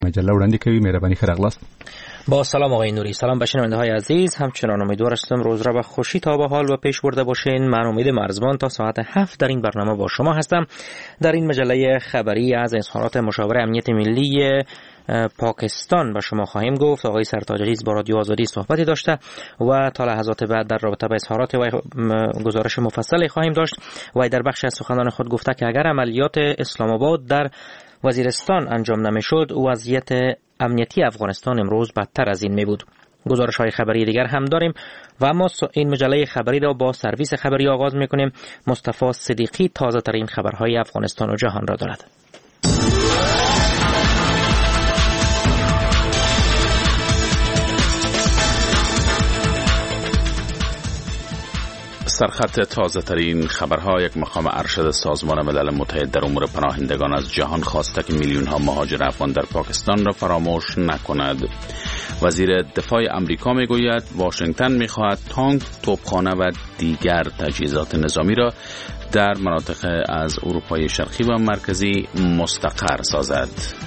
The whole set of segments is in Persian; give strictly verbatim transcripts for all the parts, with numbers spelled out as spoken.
مجله وړاندې کوي. مهرباني ښه راغلاست. با سلام آقای نوری. سلام به شنونده‌های عزیز. همچنان امیدوار هستم روز را به خوشی تا به حال و پیش برده باشین. من امید مرزبان تا ساعت هفت در این برنامه با شما هستم. در این مجله خبری از اظهارات مشاور امنیت ملی پاکستان به شما خواهیم گفت. آقای سرتاج عزیز با رادیو آزادی صحبتی داشته و تا لحظات بعد در رابطه با اظهارات و گزارش مفصلی خواهیم داشت. و در بخش از سخنان خود گفته که اگر عملیات اسلام آباد در وزیرستان انجام نمیشد، وضعیت امنیتی افغانستان امروز بدتر از این می بود. گزارش های خبری دیگر هم داریم و اما این مجله خبری را با سرویس خبری آغاز می کنیم. مصطفی صدیقی تازه ترین خبرهای افغانستان و جهان را دارد. سرخط تازه ترین خبرها. یک مقام ارشد سازمان ملل متحد در امور پناهندگان از جهان خواسته که میلیون ها مهاجر افغان در پاکستان را فراموش نکند. وزیر دفاع امریکا میگوید واشنگتن میخواهد تانک، توپخانه و دیگر تجهیزات نظامی را در مناطق از اروپای شرقی و مرکزی مستقر سازد.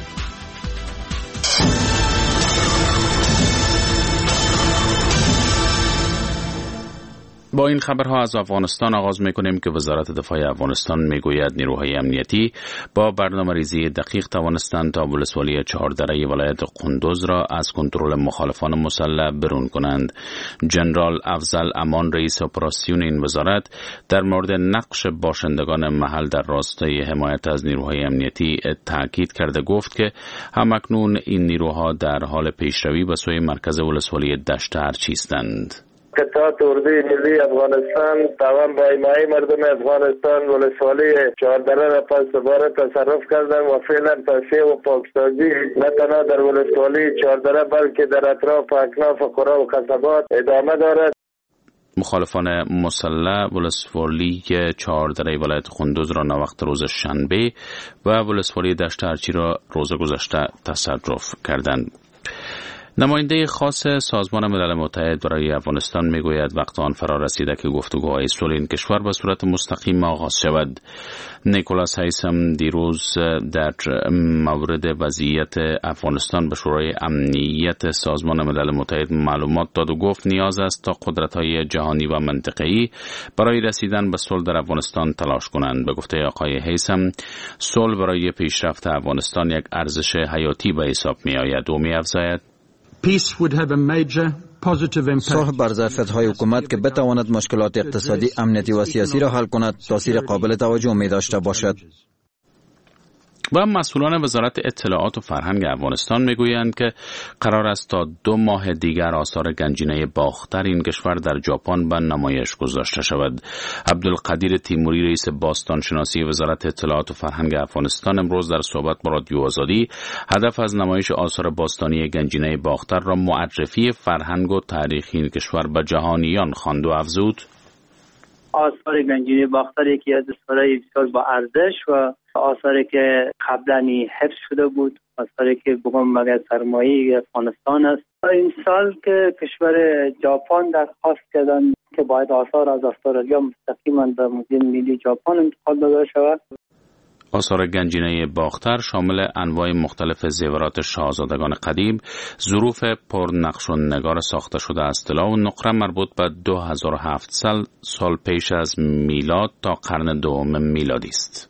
با این خبرها از افغانستان آغاز میکنیم که وزارت دفاع افغانستان میگوید نیروهای امنیتی با برنامه ریزی دقیق توانستند تا ولسوالی چهاردره ولایت قندوز را از کنترل مخالفان مسلح برون کنند. جنرال افضل امان رئیس اپراسیون این وزارت در مورد نقش باشندگان محل در راستای حمایت از نیروهای امنیتی تاکید کرده گفت که همکنون این نیروها در حال پیشروی به سوی مرکز ولسوالی دشت ارچی هستند. قطعات اردوی ملی افغانستان توان با ایمای مردم افغانستان ولسوالی چهاردره را پس دوباره تصرف کردن و فعلا تصفیه و پاکسازی نه تنها در ولسوالی چهاردره بلکه در اطراف اکناف قرا و قصبات ادامه دارد. مخالفان مسلح ولسوالی چهاردره ولایت قندوز را نوقت روز شنبه و ولسوالی دشت ارچی را روز گذشته تصرف کردند. نماینده خاص سازمان ملل متحد برای افغانستان میگوید وقت آن فرا رسیده که گفتگوهای صلح این کشور به صورت مستقیم آغاز شود. نیکولاس هیثم دیروز در مورد وضعیت افغانستان به شورای امنیت سازمان ملل متحد معلومات داد و گفت نیاز است تا قدرت‌های جهانی و منطقه‌ای برای رسیدن به صلح در افغانستان تلاش کنند. به گفته آقای هیثم صلح برای پیشرفت افغانستان یک ارزش حیاتی به حساب می‌آید و می‌افزاید صلح بر ظرفیت‌های حکومت که بتواند مشکلات اقتصادی، امنیتی و سیاسی را حل کند تاثیر قابل توجه می داشته باشد. و مسئولان وزارت اطلاعات و فرهنگ افغانستان میگویند که قرار است تا دو ماه دیگر آثار گنجینه باختر این کشور در ژاپن به نمایش گذاشته شود. عبدالقدیر تیموری رئیس باستان شناسی وزارت اطلاعات و فرهنگ افغانستان امروز در صحبت با رادیو آزادی هدف از نمایش آثار باستانی گنجینه باختر را معرفی فرهنگ و تاریخی این کشور به جهانیان خواند و افزود آثار گنجینه باختر یکی از آثارهای بسیار با ارزش و آثاری که قبلا حفظ شده بود، آثاری که بگم مگر سرمایه افغانستان است. این سال که کشور ژاپن درخواست کردن که باید آثار از استرالیا مستقیما به موزیم ملی ژاپن انتقال داده شود. آثار گنجینه باختر شامل انواع مختلف زیورات شاهزادگان قدیم، ظروف پرنقش و نگار ساخته شده از طلا و نقره مربوط به دو هزار و هفتصد سال پیش از میلاد تا قرن دوم میلادی است.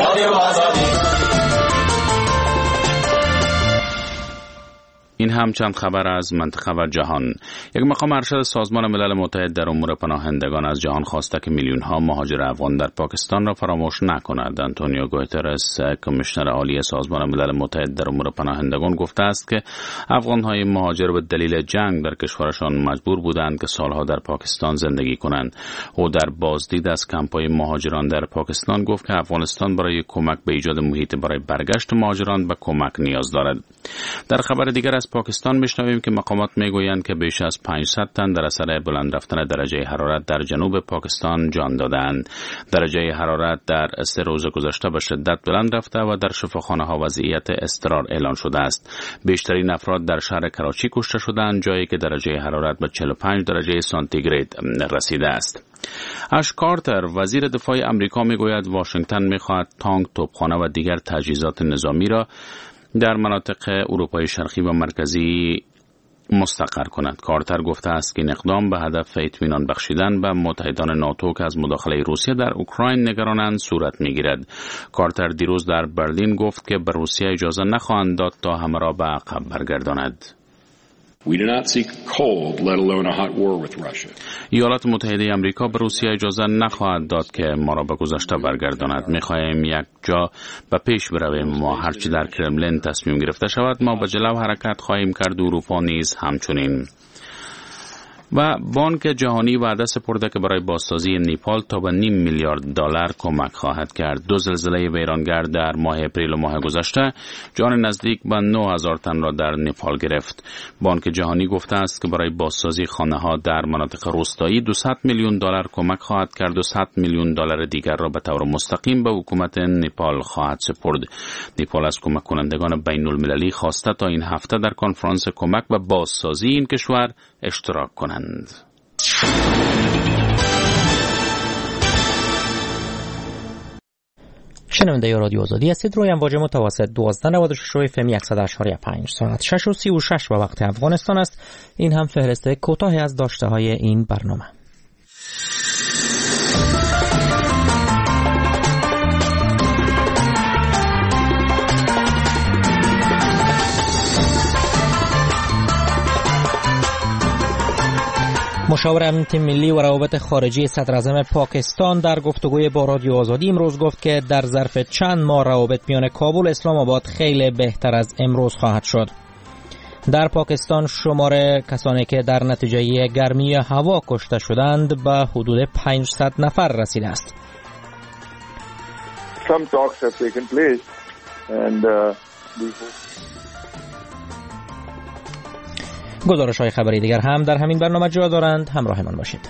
این هم چند خبر از منطقه و جهان. یک مقام ارشد سازمان ملل متحد در امور پناهندگان از جهان خواسته که میلیون ها مهاجر افغان در پاکستان را فراموش نکند. آنتونیو گوترس، کمیشنر عالی سازمان ملل متحد در امور پناهندگان گفته است که افغان های مهاجر به دلیل جنگ در کشورشان مجبور بودند که سالها در پاکستان زندگی کنند. او در بازدید از کمپ‌های مهاجران در پاکستان گفت که افغانستان برای کمک به ایجاد محیط برای برگشت مهاجران به کمک نیاز دارد. در خبر دیگر از پاکستان میشنویم که مقامات میگویند که بیش از پانصد تن در اثر بلند رفتن درجه حرارت در جنوب پاکستان جان دادند. درجه حرارت در سه روز گذشته به شدت بلند رفته و در شفاخانه ها وضعیت اضطرار اعلان شده است. بیشترین افراد در شهر کراچی کشته شدند، جایی که درجه حرارت به چهل و پنج درجه سانتیگراد رسیده است. اش کارتر وزیر دفاع امریکا میگوید واشنگتن میخواهد تانک، توپخانه و دیگر تجهیزات نظامی را در مناطق اروپای شرقی و مرکزی مستقر کند. کارتر گفته است که این اقدام به هدف اطمینان بخشیدن به متحدان ناتو که از مداخله روسیه در اوکراین نگرانند صورت میگیرد. کارتر دیروز در برلین گفت که به روسیه اجازه نخواهند داد تا همه را به عقب برگرداند. We do not seek cold, let alone a hot war with Russia. ایالات متحده آمریکا به روسیه اجازه نخواهد داد که ما را به گذشته برگرداند. می‌خواهیم یک جا به پیش برویم. ما هرچی در کرملین تصمیم گرفته شود ما به جلو حرکت خواهیم کرد. اروپا نیز همچنین. و بانک جهانی وعده سپرده که برای بازسازی نیپال تا به نیم میلیارد دلار کمک خواهد کرد. دو زلزله ویرانگر در ماه اپریل و ماه گذشته جان نزدیک به نه هزار تن را در نیپال گرفت. بانک جهانی گفته است که برای بازسازی خانه‌ها در مناطق روستایی دویست میلیون دلار کمک خواهد کرد و صد میلیون دلار دیگر را به طور مستقیم به حکومت نیپال خواهد سپرد. نیپال از کمک کنندگان بین المللی خواسته تا این هفته در کنفرانس کمک به بازسازی این کشور اشتراک کنند. شنونده رادیو آزادی هستید. روی امواج متوسط دوازده نود و شش اف ام صد و هشت و پنج ساعت شش و سی و شش و وقت افغانستان است. این هم فهرست کوتاهی از داشته های این برنامه. مشاور امنیت ملی و روابط خارجی صدراعظم پاکستان در گفتگوی با رادیو آزادی امروز گفت که در ظرف چند ماه روابط میان کابل و اسلام آباد خیلی بهتر از امروز خواهد شد. در پاکستان شمار کسانی که در نتیجه گرمی هوا کشته شدند به حدود پانصد نفر رسیده است. Some talks have taken place and uh, we hope گزارش های خبری دیگر هم در همین برنامه جا دارند. همراه من باشید.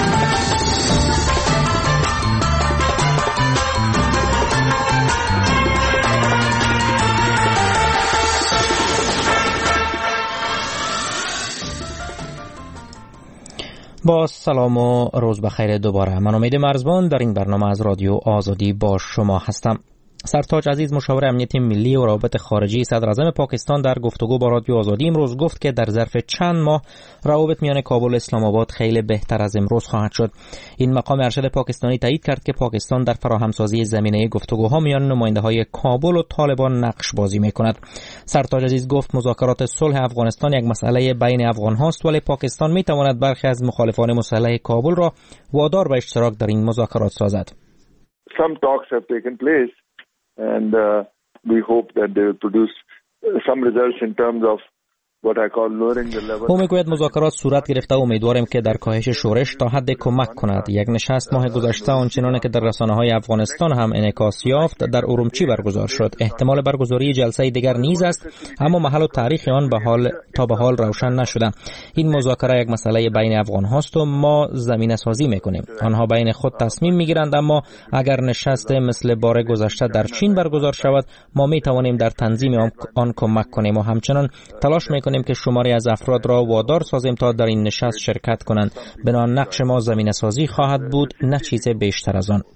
با سلام و روز بخیر دوباره. من امید مرزبان در این برنامه از رادیو آزادی با شما هستم. سرتاج عزیز مشاور امنیت ملی و روابط خارجی صدراعظم پاکستان در گفتگو با رادیو آزادی امروز گفت که در ظرف چند ماه روابط میان کابل و اسلام آباد خیلی بهتر از امروز خواهد شد. این مقام ارشد پاکستانی تایید کرد که پاکستان در فراهمسازی زمینه گفتگوها میان نماینده‌های کابل و طالبان نقش بازی می‌کند. سرتاج عزیز گفت مذاکرات صلح افغانستان یک مسئله بین افغان‌هاست ولی پاکستان می‌تواند برخی از مخالفان مسلح کابل را وادار به اشتراک در این مذاکرات سازد. Some talks have taken place and uh, we hope that they will produce some results in terms of what I call lowering the level. او میگوید مذاکرات صورت گرفته و امیدواریم که در کاهش شورش تا حد کمک کند. یک نشست ماه گذشته آنچنان که در رسانه‌های افغانستان هم انعکاس یافت در ارومچی برگزار شد. احتمال برگزاری جلسه دیگر نیز است اما محل و تاریخ آن به حال تا به حال روشن نشده. این مذاکره یک مسئله بین افغان هاست و ما زمینه سازی میکنیم. آنها بین خود تصمیم میگیرند اما اگر نشست مثل بار گذشته در چین برگزار شود ما میتوانیم در تنظیم آن کمک کنیم و همچنان تلاش میکنیم که شماری از افراد را وادار سازیم تا در این نشست شرکت کنند. بنابراین نقش ما زمینه سازی خواهد بود نه چیز بیشتر از آن.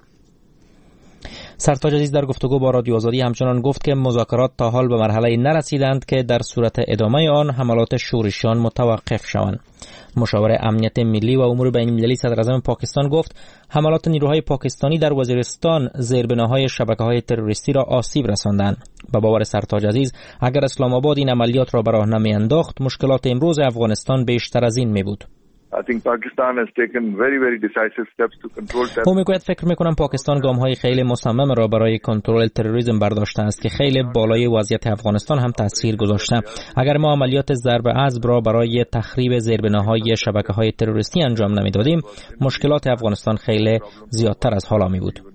سرتاج عزیز در گفتگو با رادیو آزادی همچنان گفت که مذاکرات تا حال به مرحله نرسیدند که در صورت ادامه آن حملات شورشیان متوقف شوند. مشاور امنیت ملی و امور بین المللی صدراعظم پاکستان گفت حملات نیروهای پاکستانی در وزیرستان زیربناهای شبکه‌های تروریستی را آسیب رساندند. با باور سرتاج عزیز اگر اسلام آباد این عملیات را به راه نمیانداخت مشکلات امروز افغانستان بیشتر از این می بود. I think Pakistan has taken very very decisive steps to control terrorism. او میگوید فکر میکنم پاکستان گام‌های خیلی مصمم را برای کنترل تروریسم برداشته است که خیلی بالای وضعیت افغانستان هم تاثیر گذاشته. اگر ما عملیات ضرب اسب را برای تخریب زیربناهای شبکه‌های تروریستی انجام نمیدادیم مشکلات افغانستان خیلی زیادتر از حالا می بود.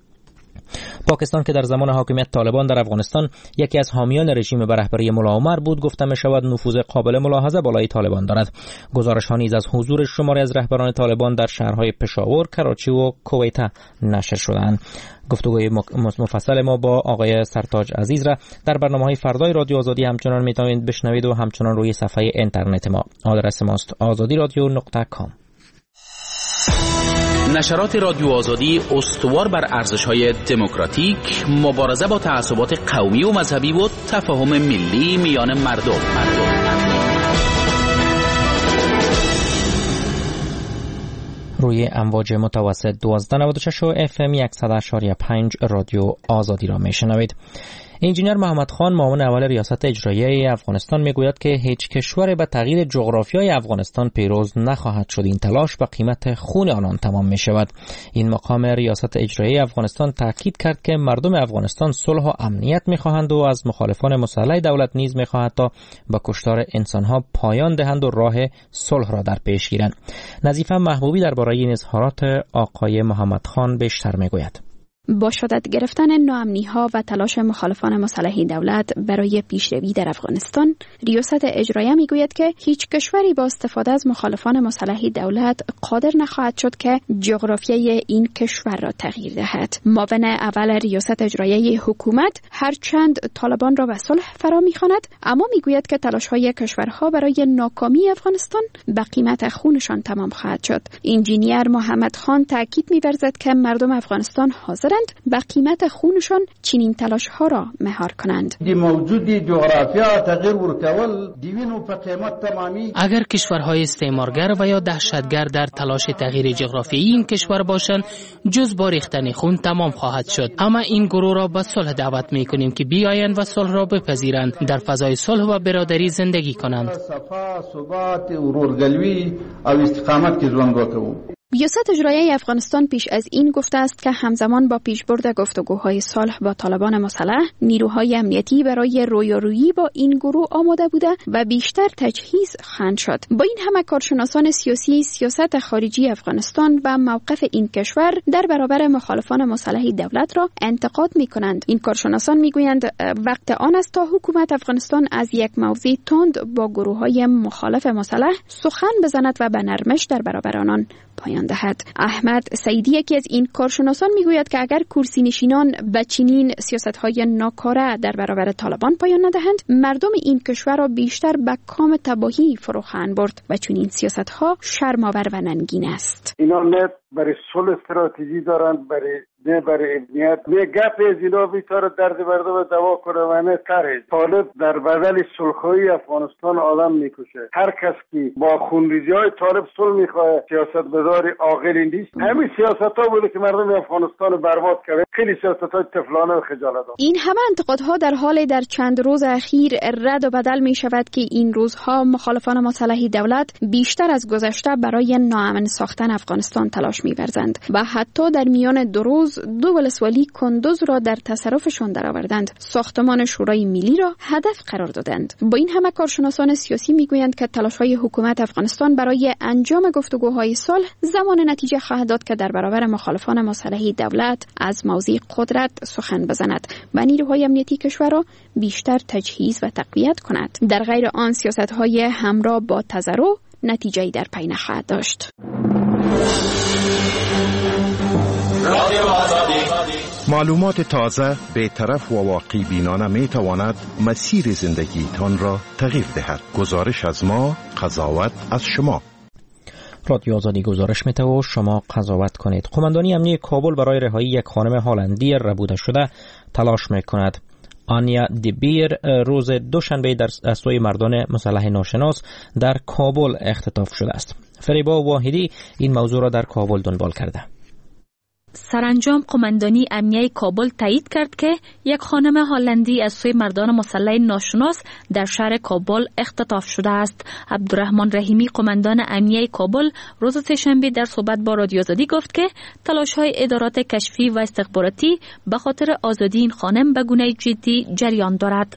پاکستان که در زمان حاکمیت طالبان در افغانستان یکی از حامیان رژیم به رهبری ملا عمر بود گفته می شود نفوذ قابل ملاحظه بالای طالبان دارد. گزارش ها نیز از حضور شماری از رهبران طالبان در شهرهای پشاور، کراچی و کویت نشر شدند. گفتگوی مفصل ما با آقای سرتاج عزیز را در برنامه‌های فردای رادیو آزادی همچنان میتوانید بشنوید و همچنان روی صفحه اینترنت ما. آدرس ماست آزادی رادیو نقطه کام. نشرات رادیو آزادی استوار بر ارزش‌های دموکراتیک، مبارزه با تعصبات قومی و مذهبی و تفاهم ملی میان مردم. مردم. روی امواج متوسط دوازده نود و شش و اف ام صد و شش و پنج رادیو آزادی را میشنوید. انجینیر محمد خان معاون اول ریاست اجراییه افغانستان میگوید که هیچ کشور به تغییر جغرافیای افغانستان پیروز نخواهد شد. این تلاش به قیمت خون آنان تمام می شود. این مقام ریاست اجراییه افغانستان تاکید کرد که مردم افغانستان صلح و امنیت میخواهند و از مخالفان مسلح دولت نیز میخواهد تا به کشتار انسانها پایان دهند و راه صلح را در پیش گیرند. نظیفه محبوبی درباره این اظهارات آقای محمد خان بیشتر میگوید. با شدت گرفتن ناامنی‌ها و تلاش مخالفان مسلح دولت برای پیشروی در افغانستان، ریاست اجراییه میگوید که هیچ کشوری با استفاده از مخالفان مسلح دولت قادر نخواهد شد که جغرافیای این کشور را تغییر دهد. معاون اول ریاست اجراییه حکومت هرچند طالبان را به صلح فرا می‌خواند، اما میگوید که تلاش‌های کشورها برای ناکامی افغانستان به قیمت خونشان تمام خواهد شد. انجینیر محمد خان تاکید می‌ورزد که مردم افغانستان حاضر به قیمت خونشان چنین تلاش ها را مهار کنند. اگر کشورهای استعمارگر و یا دهشتگر در تلاش تغییر جغرافیایی این کشور باشند، جز با ریختن خون تمام خواهد شد. اما این گروه را به صلح دعوت می کنیم که بیایند و صلح را بپذیرند، در فضای صلح و برادری زندگی کنند. ریاست اجراییه افغانستان پیش از این گفته است که همزمان با پیشبرد گفتگوهای صلح با طالبان مسلح، نیروهای امنیتی برای رویارویی با این گروه آماده بوده و بیشتر تجهیز خواهند شد. با این همه کارشناسان سیاسی سیاست خارجی افغانستان و موقف این کشور در برابر مخالفان مسلح دولت را انتقاد می کنند. این کارشناسان می گویند وقت آن است تا حکومت افغانستان از یک موضع تند با گروههای مخالف مسلح سخن بزند و به نرمش در برابر آنان پایان دهد. احمد سعیدی یکی از این کارشناسان میگوید که اگر کرسی نشینان به چنین سیاست‌های ناکاره در برابر طالبان پایان ندهند، مردم این کشور را بیشتر به کام تباهی فرو خواهند برد و چنین سیاست‌ها شرم‌آور و ننگین است. اینا نه برای صلح استراتژی دارند، برای نه برای امنیت، نه گپ از اینا بیتاره درد مردم دوا کنه و نه تره. طالب در بدل صلح‌های افغانستان آدم میکشه. هر کس که با خونریزی‌های طالب صلح میخواد سیاست‌مدار عاقلی نیست. همین سیاست‌ها بوده که مردم افغانستان برباد کرده. خیلی سیاست‌های طفلانه و خجالت‌آور. این همه انتقادها در حال در چند روز اخیر رد و بدل میشود که این روزها مخالفان مسلح دولت بیشتر از گذشته برای ناامن ساختن افغانستان تلاش می‌ورزند و حتی در میان دو روز دو ولسوالی کندوز را در تصرفشان درآوردند. ساختمان شورای ملی را هدف قرار دادند. با این همه کارشناسان سیاسی میگویند که تلاش‌های حکومت افغانستان برای انجام گفتگوهای صلح زمان نتیجه خواهد داد که در برابر مخالفان مسلح دولت از موضع قدرت سخن بزند و نیروهای امنیتی کشور را بیشتر تجهیز و تقویت کند. در غیر آن سیاست‌های همراه با تضرع نتیجه‌ای در پی نخواهد داشت. معلومات تازه، بی‌طرف و واقعی بینانه می تواند مسیر زندگیتان را تغییر دهد. گزارش از ما، قضاوت از شما. رادیو آزادی گزارش می‌ده و شما قضاوت کنید. قماندانی امنیتی کابل برای رهایی یک خانم هلندی ربوده شده تلاش می‌کند. آنیا دیبیر روز دوشنبه در سوی مردان مسلح ناشناس در کابل اختطاف شده است. فریبا واحدی این موضوع را در کابل دنبال کرده. سرانجام قماندانی امنیتی کابل تایید کرد که یک خانم هلندی از سوی مردان مسلح ناشناس در شهر کابل اختطاف شده است. عبدالرحمن رحیمی قماندان امنیتی کابل روز سه‌شنبه در صحبت با رادیو آزادی گفت که تلاش‌های ادارات کشفی و استخباراتی به خاطر آزادی این خانم به گونه جدی جریان دارد.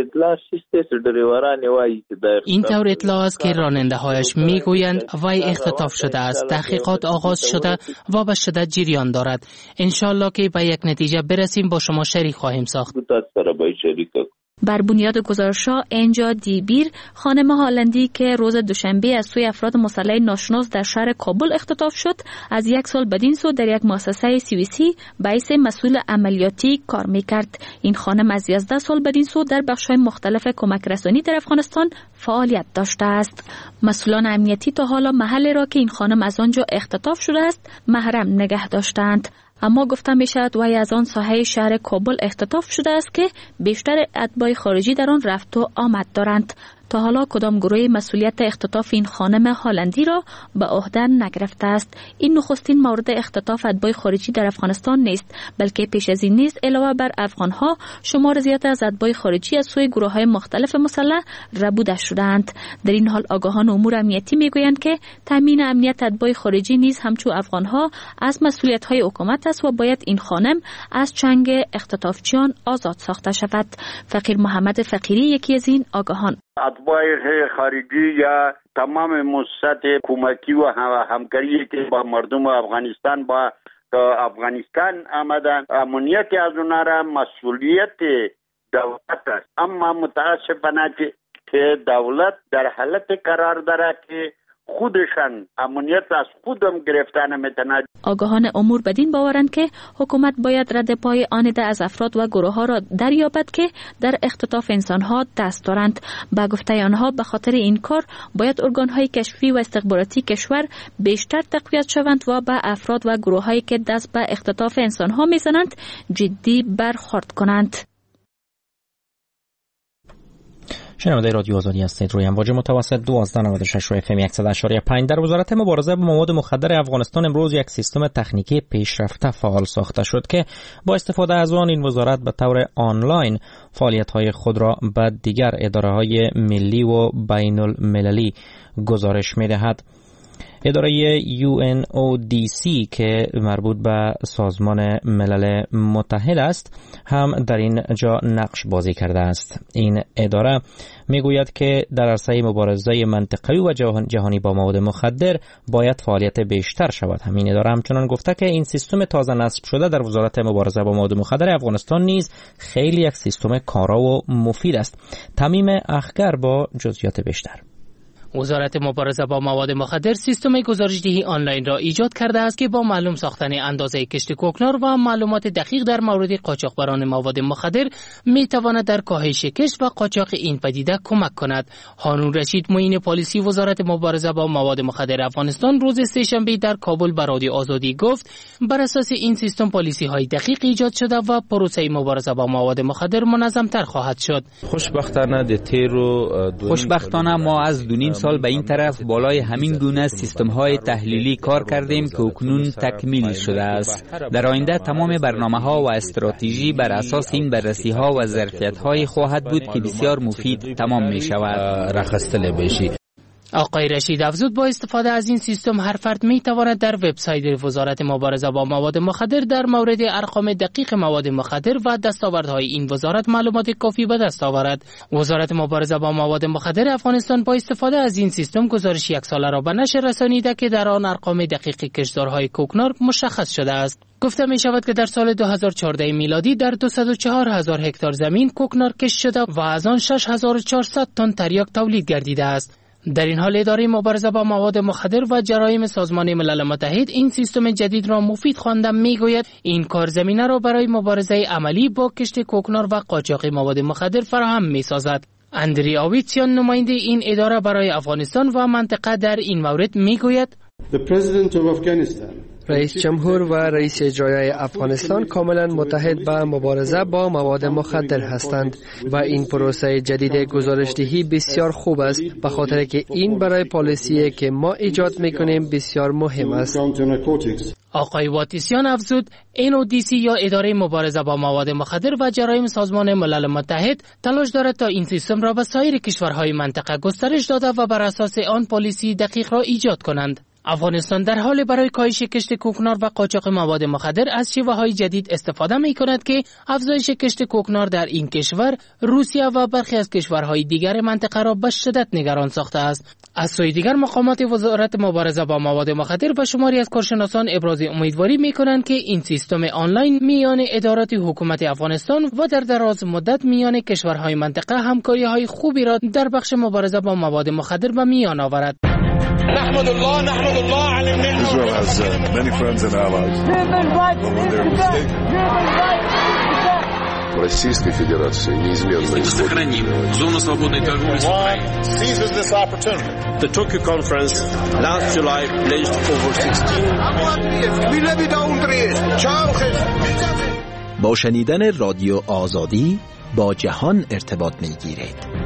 این طور اطلاع است که راننده‌هایش میگویند وی اختطاف شده است. تحقیقات آغاز شده و به شدت جریان دارد. انشالله که به یک نتیجه برسیم با شما شریک خواهیم ساخت. بر بنیاد گزارش‌ها انجا دیبیر، خانم هالندی که روز دوشنبه از سوی افراد مسلح ناشناس در شهر کابل اختطاف شد، از یک سال بدین سو در یک مؤسسه سوئیسی به حیث مسئول عملیاتی کار می‌کرد. این خانم از یازده سال بدین سو در بخش‌های مختلف کمک رسانی در افغانستان فعالیت داشته است. مسئولان امنیتی تا حالا محل را که این خانم از آنجا اختطاف شده است محرم نگه داشتند، اما گفته می شود وی از آن ساحه شهر کابل اختطاف شده است که بیشتر اتباع خارجی در آن رفت و آمد دارند. تا حالا کدام گروه مسئولیت اختطاف این خانم هالندی را به عهده نگرفته است. این نخستین مورد اختطاف اتباع خارجی در افغانستان نیست، بلکه پیش از این نیز علاوه بر افغانها شمار زیاد از اتباع خارجی از سوی گروه‌های مختلف مسلح ربوده شدند. در این حال آگاهان امور امنیتی میگویند که تامین امنیت اتباع خارجی نیز همچون افغانها از مسئولیت‌های حکومت است و باید این خانم از چنگ اختطافچیان آزاد ساخته شود. فقیر محمد فقیری یکی از این آگاهان: اتباع خارجی یا تمام مؤسسات حکومتی و همکاری که با مردم افغانستان با افغانستان آمدن، امنیت از اونها را مسئولیت دولت است. اما متاسفانه که دولت در حالت قرار داره که خودشان امنیت از خودم گرفتن میتونه. آگاهان امور بدین باورند که حکومت باید رد پای آنده از افراد و گروه ها را دریابد که در اختطاف انسان ها دست دارند. با گفته آنها به خاطر این کار باید ارگان های کشفی و استخباراتی کشور بیشتر تقویت شوند و به افراد و گروه هایی که دست به اختطاف انسان ها میزنند جدی برخورد کنند. شنونده رادیو آزادی هستید. روی امواج متوسط دوازده نود و شش و اف ام صد و اشاره پنج. در وزارت مبارزه با مواد مخدر افغانستان امروز یک سیستم تکنیکی پیشرفته فعال ساخته شد که با استفاده از آن این وزارت به طور آنلاین فعالیت‌های خود را به دیگر اداره‌های ملی و بین المللی گزارش می‌دهد. اداره یو ان او دی سی که مربوط به سازمان ملل متحد است هم در این جا نقش بازی کرده است. این اداره میگوید که در عرصه مبارزه منطقه‌ای و جهانی با مواد مخدر باید فعالیت بیشتر شود. همین اداره همچنان گفته که این سیستم تازه نصب شده در وزارت مبارزه با مواد مخدر افغانستان نیز خیلی یک سیستم کارا و مفید است. تمیم اخگر با جزئیات بیشتر. وزارت مبارزه با مواد مخدر سیستم گزارشدهی آنلاین را ایجاد کرده است که با معلوم ساختن اندازه کشت کوکنار و معلومات دقیق در مورد قاچاقبران مواد مخدر می تواند در کاهش کشت و قاچاق این پدیده کمک کند. هارون رشید معین پالیسی وزارت مبارزه با مواد مخدر افغانستان روز سه‌شنبه در کابل به رادیو آزادی گفت بر اساس این سیستم پالیسی های دقیق ایجاد شده و پروسه مبارزه با مواد مخدر منظم تر خواهد شد. خوشبختانه د تیرو خوشبختانه ما از دو سال به این طرف بالای همین گونه سیستم های تحلیلی کار کردیم که اکنون تکمیل شده است. در آینده تمام برنامه ها و استراتژی بر اساس این بررسی ها و ظرفیت های خواهد بود که بسیار مفید تمام می شود. رخصتله بشی. آقای رشید افزود با استفاده از این سیستم هر فرد می تواند در وبسایت وزارت مبارزه با مواد مخدر در مورد ارقام دقیق مواد مخدر و دستاوردهای این وزارت معلومات کافی به دست آورد. وزارت مبارزه با مواد مخدر افغانستان با استفاده از این سیستم گزارش یک ساله را به نشر رسانیده که در آن ارقام دقیق کشتزارهای کوکنار مشخص شده است. گفته می شود که در سال دو هزار و چهارده میلادی در دویست و چهار هزار هکتار زمین کوکنار کشت شده و از آن شش هزار و چهارصد تن تریاک تولید گردیده است. در این حال اداره مبارزه با مواد مخدر و جرایم سازمان ملل متحد این سیستم جدید را مفید خوانده میگوید این کار زمینه را برای مبارزه عملی با کشت کوکنار و قاچاق مواد مخدر فراهم میسازد. اندری آویتسیان نماینده این اداره برای افغانستان و منطقه در این مورد میگوید رئیس جمهور و رئیس اجرایی افغانستان کاملا متحد به مبارزه با مواد مخدر هستند و این پروسه جدید گزارشدهی بسیار خوب است به خاطر که این برای پالیسی که ما ایجاد میکنیم بسیار مهم است. آقای واتیسیان افزود ان او دی سی یا اداره مبارزه با مواد مخدر و جرایم سازمان ملل متحد تلاش دارد تا این سیستم را به سایر کشورهای منطقه گسترش داده و بر اساس آن پالیسی دقیق را ایجاد کنند. افغانستان در حال برای کاهش کشت کوکنار و قاچاق مواد مخدر از شیوه‌های جدید استفاده می‌کند که افزایش کشت کوکنار در این کشور، روسیه و برخی از کشورهای دیگر منطقه را به شدت نگران ساخته است. از سوی دیگر مقامات وزارت مبارزه با مواد مخدر و شماری از کارشناسان ابراز امیدواری می‌کنند که این سیستم آنلاین میان ادارات حکومت افغانستان و در دراز مدت میان کشورهای منطقه همکاری‌های خوبی را در بخش مبارزه با مواد مخدر به میان آورد. نحمد الله نحمد الله على النعمة. Israel has uh, many friends and allies. But when they're mistaken. Российской Федерации неизменно сохраним зону свободной торговли с Украиной. Seizes this opportunity. The Tokyo conference last July pledged over sixteen. با شنیدن رادیو آزادی با جهان ارتباط می‌گیرید.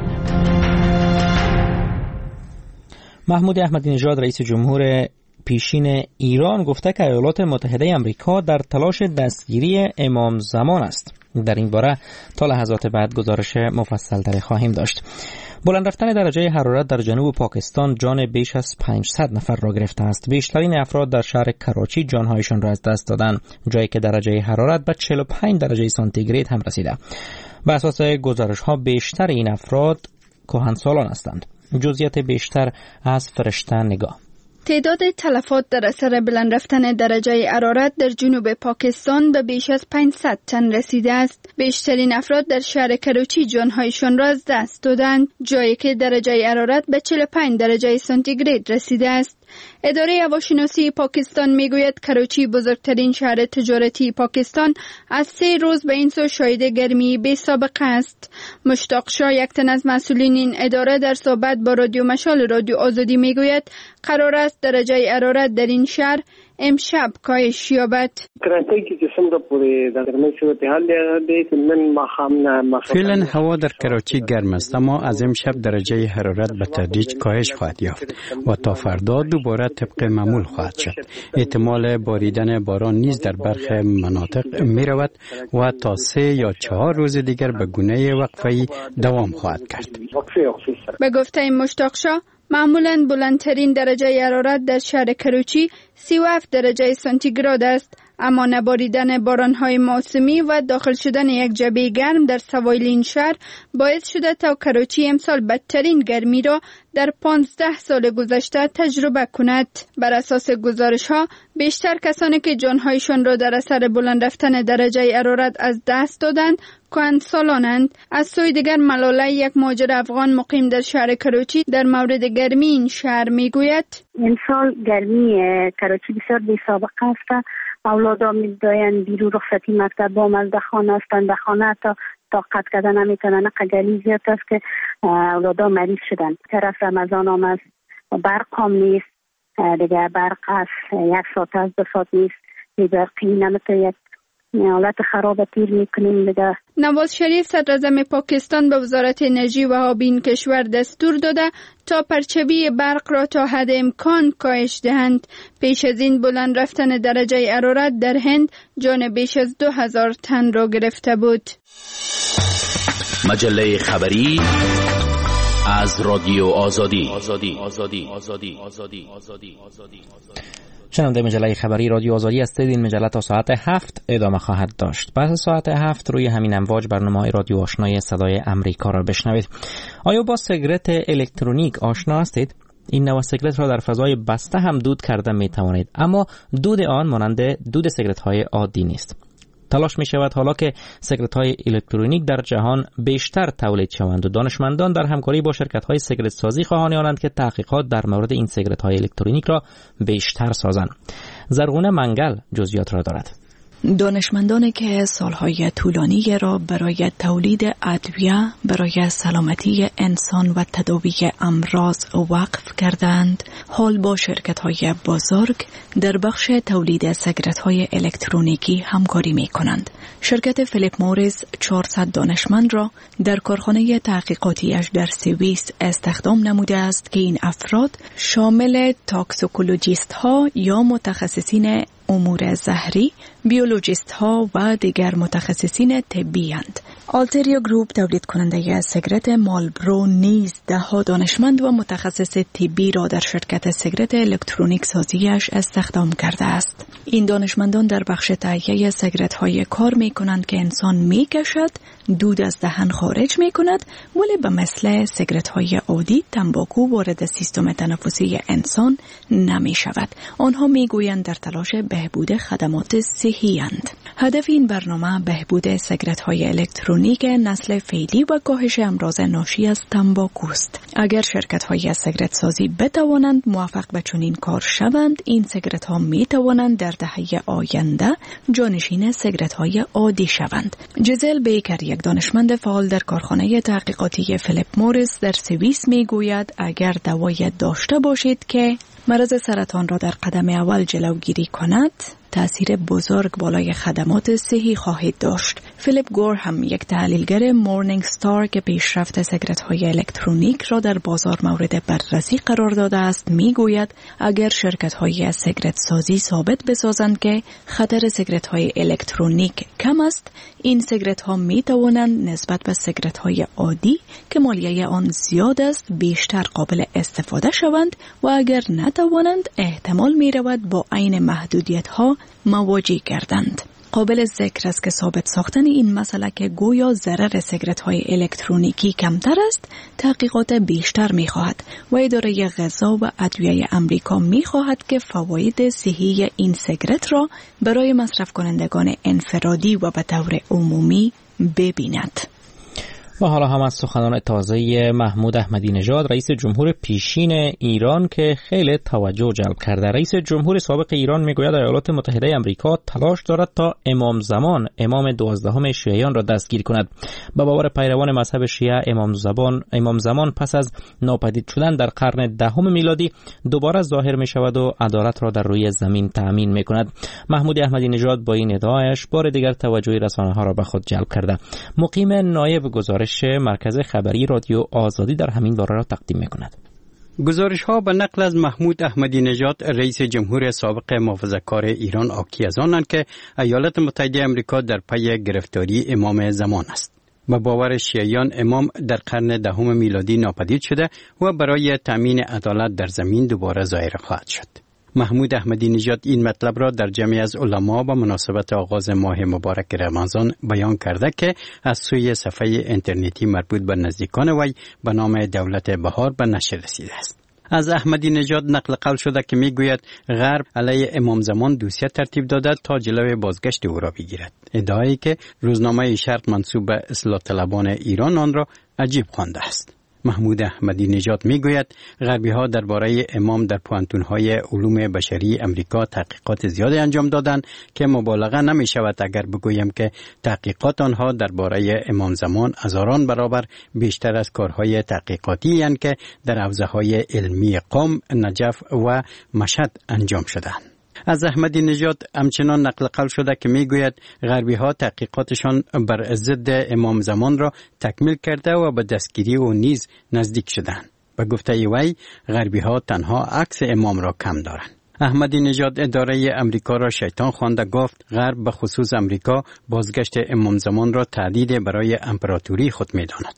محمود احمدی نژاد رئیس جمهور پیشین ایران گفته که ایالات متحده آمریکا در تلاش دستگیری امام زمان است. در این باره تا لحظات بعد گزارش مفصل تری خواهیم داشت. بلند رفتن درجه حرارت در جنوب پاکستان جان بیش از پانصد نفر را گرفته است. بیشترین افراد در شهر کراچی جانهایشان را از دست دادند، جایی که درجه حرارت به چهل و پنج درجه سانتیگراد هم رسیده. بر اساس گزارش ها بیشتر این افراد کهنسالان هستند. جزئیات بیشتر از فرشته نگاه. تعداد تلفات در اثر بلند رفتن درجه حرارت در جنوب پاکستان به بیش از پانصد تن رسیده است. بیشترین افراد در شهر کراچی جانهایشان را از دست دادند، جایی که درجه حرارت به چهل و پنج درجه سانتیگراد رسیده است. اداره هواشناسی پاکستان میگوید کراچی بزرگترین شهر تجارتی پاکستان از سه روز به این سو شاهد گرمی بی سابقه است. مشتاق شاه، یک تن از مسئولین این اداره، در صحبت با رادیو مشال رادیو آزادی میگوید قرار است درجه حرارت در این شهر امشب کاهش یابد. فعلا هوا در کراچی گرم است، اما از امشب درجه حرارت به تدریج کاهش خواهد یافت و تا فردا دوباره طبق معمول خواهد شد. احتمال باریدن باران نیز در برخی مناطق می رود و تا سه یا چهار روز دیگر به گونه وقفه‌ای دوام خواهد کرد. به گفته مشتاق شاه، معمولاً بلندترین درجه حرارت در شهر کراچی سی و هفت درجه سانتیگراد است، اما نباریدن بارانهای موسمی و داخل شدن یک جبهه گرم در سواحل این شهر باعث شده تا کراچی امسال بدترین گرمی را در پانزده سال گذشته تجربه کند. بر اساس گزارش ها بیشتر کسانی که جانهایشان را در اثر بلند رفتن درجه حرارت از دست دادند کهنسالانند. از سوی دیگر ملاله، یک مهاجر افغان مقیم در شهر کراچی، در مورد گرمی این شهر میگوید امسال گرمی کراچی بسیار بی سابقه است. اولادا می‌داین بیرون رخصتی مکتب با مزد خانه هستند، به خانه تا طاقت کردن نمیتونن. قگلی زیاد است که اولادا مریض شدن. طرف رمضان هم است، برق هم نیست دیگه، برق از یک ساعت از دو ساعت نیست، برقی نمیتونه، یک حالت خراب تیر میکنیم دیگه. نواز شریف صدراعظم پاکستان به وزارت انرژی و آب این کشور دستور داده تا پرچوی برق را تا حد امکان کاهش دهند. پیش از این بلند رفتن درجه حرارت در هند جان بیش از دو هزار تن را گرفته بود. مجله خبری از رادیو آزادی. آزادی آزادی آزادی آزادی آزادی آزادی شنونده مجله خبری رادیو آزادی هستید. این مجله تا ساعت هفت ادامه خواهد داشت. بعد ساعت هفت روی همین امواج برنامه رادیو آشنای صدای امریکا را بشنوید. آیا با سیگارت الکترونیک آشنا هستید؟ این نوع سیگارت را در فضای بسته هم دود کرده می توانید، اما دود آن مانند دود سیگارت های عادی نیست. تلاش می شود حالا که سیگارت های الکترونیک در جهان بیشتر تولید شوند و دانشمندان در همکاری با شرکت های سیگارت سازی خواهان آنند که تحقیقات در مورد این سیگارت های الکترونیک را بیشتر سازند. زرغونه منگل جزئیات را دارد. دانشمندانی که سالهای طولانی را برای تولید ادویه برای سلامتی انسان و تداوی امراض وقف کردند، حال با شرکت‌های بزرگ در بخش تولید سیگارت‌های الکترونیکی همکاری می‌کنند. شرکت فیلیپ موریس چهارصد دانشمند را در کارخانه تحقیقاتیش در سوئیس استخدام نموده است که این افراد شامل تاکسیکولوژیست‌ها یا متخصصین امور زهری بیولوژیست ها و دیگر متخصصین طبی اند. آلتریو گروپ تولید کننده سیگارت مالبرو نیز ده ها دانشمند و متخصص طبی را در شرکت سیگارت الکترونیک سازیش استخدام کرده است. این دانشمندان در بخش تهیه سیگارت های کار می کنند که انسان می کشد، دود از دهن خارج می کند، ولی به مثل سیگارت های عادی تنباکو وارد سیستم تنفسی انسان نمی شود. آنها می گویند در تلاش بهبود خدمات صحی اند. هدف این برنامه بهبود سیگارت های الکترونیک نسل فعلی و کاهش امراض ناشی از تنباکو است. اگر شرکت های سیگارت سازی بتوانند موفق به چنین کار شوند، این سیگارت ها می توانند در دهه آینده جانشین سیگارت های عادی شوند. جزل بیکر، یک دانشمند فعال در کارخانه تحقیقاتی فیلیپ موریس در سوئیس می گوید اگر دوایی داشته باشید که مرض سرطان را در قدم اول جلوگیری کند، تأثیر بزرگ بالای خدمات صحی خواهید داشت. فیلیپ گور هم یک تحلیلگر مورنینگ ستار که پیشرفت سیگارت‌های الکترونیک را در بازار مورد بررسی قرار داده است میگوید اگر شرکت‌های سیگارت سازی ثابت بسازند که خطر سیگارت‌های الکترونیک کم است، این سیگارت‌ها می‌توانند نسبت به سیگارت‌های عادی که مالیه آن زیاد است بیشتر قابل استفاده شوند و اگر نتوانند احتمال می‌رود با عین محدودیت‌ها مواجه گردند. قابل ذکر است که ثابت ساختن این مسئله که گویا ضرر سیگارت‌های الکترونیکی کمتر است، تحقیقات بیشتر می‌خواهد و اداره غذا و ادویه آمریکا می‌خواهد که فواید صحی این سیگارت را برای مصرف کنندگان انفرادی و به طور عمومی ببیند. و حالا هم از سخنان تازه محمود احمدی نژاد رئیس جمهور پیشین ایران که خیلی توجه جلب کرده. رئیس جمهور سابق ایران میگوید ایالات متحده آمریکا تلاش دارد تا امام زمان امام دوازدهم شیعیان را دستگیر کند. به باور پیروان مذهب شیعه امام زمان امام زمان پس از ناپدید شدن در قرن دهم میلادی دوباره ظاهر می شود و عدالت را در روی زمین تأمین می کند. محمود احمدی نژاد با این ادعایش بار دیگر توجه رسانه‌ها را به خود جلب کرده. مقیم نایب گزارش مرکز خبری رادیو آزادی در همین باره را تقدیم می‌کند. گزارش ها به نقل از محمود احمدی نژاد رئیس جمهور سابق محافظه‌کار ایران حاکی از آنند که ایالات متحده آمریکا در پی گرفتاری امام زمان است. به باور شیعیان امام در قرن دهم میلادی ناپدید شده و برای تامین عدالت در زمین دوباره ظاهر خواهد شد. محمود احمدی نژاد این مطلب را در جمعی از علما با مناسبت آغاز ماه مبارک رمضان بیان کرده که از سوی صفحه اینترنتی مربوط به نزدیکان وی به نام دولت بهار به نشر رسیده است. از احمدی نژاد نقل قول شده که میگوید غرب علیه امام زمان دوسیه ترتیب داده تا جلوی بازگشت او را بگیرد. ادعایی که روزنامه شرق منسوب به اصلاح طلبان ایران آن را عجیب خوانده است. محمود احمدی نژاد میگوید غربی ها درباره امام در پوانتون‌های علوم بشری امریکا تحقیقات زیادی انجام دادند که مبالغه نمی شود اگر بگویم که تحقیقات آنها درباره امام زمان هزاران برابر بیشتر از کارهای تحقیقاتی اند که در حوزه‌های علمی قم، نجف و مشهد انجام شدند. از احمدی نژاد همچنان نقل قول شده که میگوید غربی ها تحقیقاتشان بر ضد امام زمان را تکمیل کرده و به دستگیری و نیز نزدیک شدند. به گفته وی غربی ها تنها عکس امام را کم دارند. احمدی نژاد اداره امریکا را شیطان خوانده گفت غرب به خصوص امریکا بازگشت امام زمان را تهدید برای امپراتوری خود می‌داند.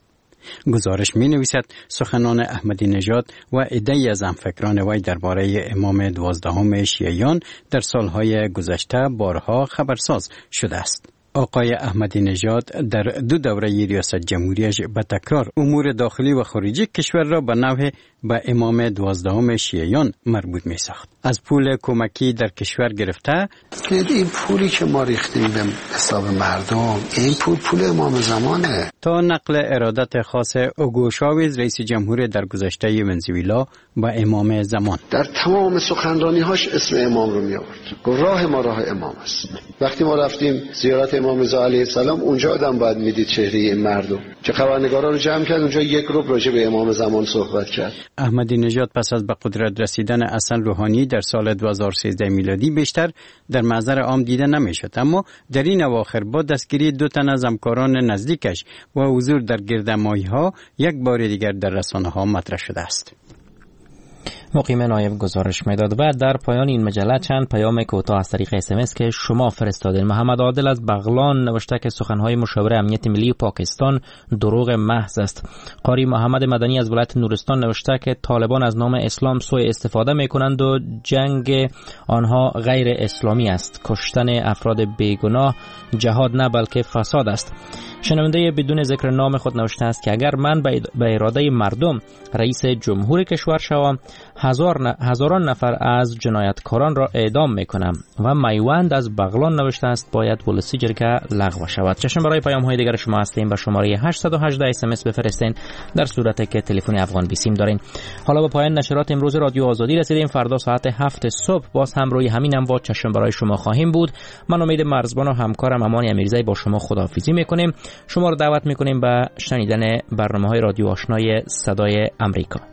گزارش می نویسد سخنان احمدی نژاد و عده‌ای از همفکران وی درباره امام دوازدهم شیعیان در سالهای گذشته بارها خبرساز شده است. آقای احمدی نژاد در دو دوره ریاست جمهوریش به تکرار امور داخلی و خارجی کشور را به نوع به امام دوازدهم شیعیان مربوط می ساخت. از پول کمکی در کشور گرفته این پولی که ما ریختیم به حساب مردم، این پول پول امام زمانه، تا نقل ارادت خاص اوگو شاوز رئیس جمهور در گذشته ونزوئلا با امام زمان. در تمام سخنرانی‌هاش اسم امام رو می آورد. گفت راه ما راه امام است. وقتی ما رفتیم زیارت امام رضا علیه السلام، اونجا آدم باید میدید چهره این مردم که خبرنگارا رو جمع کرد، اونجا یک روب راجع به امام زمان صحبت کرد. احمدی نژاد پس از به قدرت رسیدن حسن روحانی در سال دو هزار و سیزده میلادی بیشتر در محضر عام دیده نمیشد، اما در این اواخر با دستگیری دو تن از همکاران نزدیکش و حضور در گردمایی‌ها یک بار دیگر در رسانه‌ها مطرح شده است. مقیم نایب گزارش میداد. و در پایان این مجله چند پیام کوتاه از طریق اس ام اس که شما فرستادین. محمد عادل از بغلان نوشته که سخنهای مشاور امنیت ملی پاکستان دروغ محض است. قاری محمد مدنی از ولایت نورستان نوشته که طالبان از نام اسلام سوء استفاده میکنند و جنگ آنها غیر اسلامی است. کشتن افراد بیگناه جهاد نه بلکه فساد است. شنونده بدون ذکر نام خود نوشته است که اگر من به اراده مردم رئیس جمهور کشور شوم، هزار ن... هزاران نفر از جنایتکاران را اعدام میکنم. و میوند از بغلان نوشته است باید پلیسی جرگه لغو شود. چشم برای پیام های دیگر شما هستیم. به شماره هشت یک هشت اس ام اس بفرستین در صورتی که تلفن افغان بیسیم دارین. حالا به پایان نشرات امروز رادیو آزادی رسیدیم. فردا ساعت هفت صبح باز هم روی همین امواج چشم برای شما خواهیم بود. من امید مرزبان و همکارم امان امیرزایی با شما خداحافظی میکنیم. شما را دعوت میکنیم به شنیدن برنامه‌های رادیو آشنای صدای امریکا.